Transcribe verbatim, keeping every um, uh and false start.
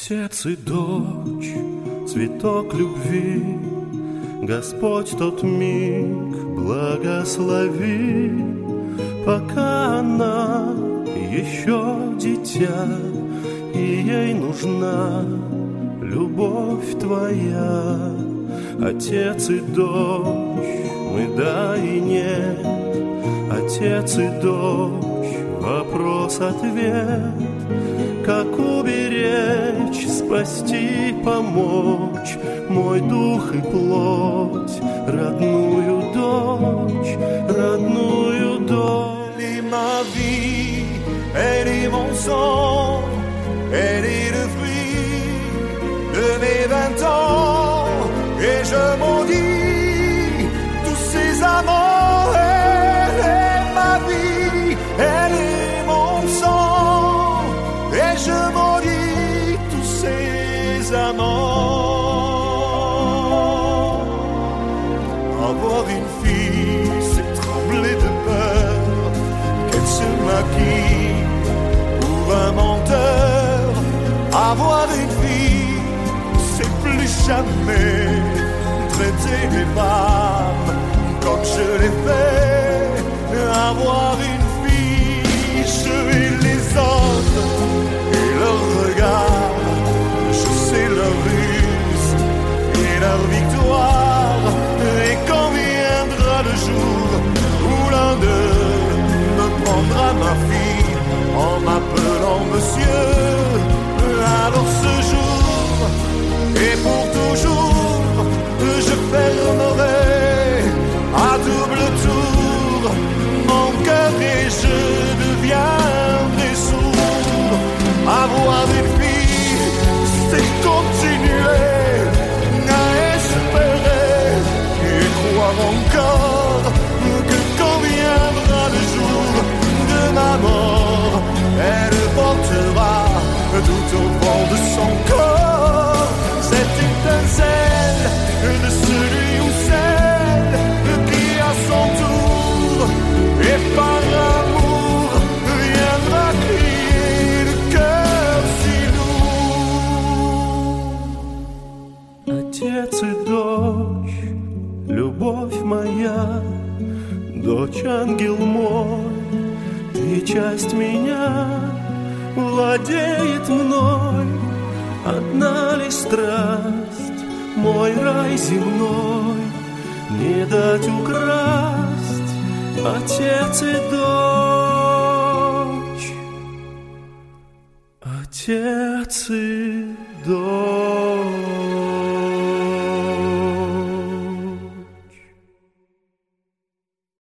Отец и дочь, цветок любви, Господь тот миг благослови, пока она еще дитя, и ей нужна любовь твоя. Отец и дочь, мы да и нет, отец и дочь, вопрос-ответ. Как уберечь, спасти, помочь мой дух и плоть, родную дочь, родную дочь. Elle est ma vie, elle est mon sang, elle est le fruit de mes vingt ans, et je maudis tous ces amants. Elle est ma vie, elle est mon sang, et je maudis tous ces amants. Avoir une fille, c'est trembler de peur qu'elle se maquille pour un menteur. Avoir une fille, c'est plus jamais traiter les femmes comme je l'ai fait. Avoir une fille, je hais les hommes et leurs regards, je sais leur ruse et leur victoire. Et quand viendra le jour où l'un d'eux me prendra ma fille en m'appelant monsieur, alors ce jour et pour toujours je fermerai à double tour mon cœur et je deviendrai sourd. Avoir une fille, c'est continuer à espérer et croire encore que quand viendra le jour de ma mort, elle portera tout au fond de son corps cette étincelle de celui ou celle qui à son tour et par amour viendra crier le cœur si lourd. Отец и дочь, любовь моя, дочь ангел мой, ты часть меня, владеет мной одна лишь страсть, мой рай земной не дать украсть. Отец и дочь, отец и дочь.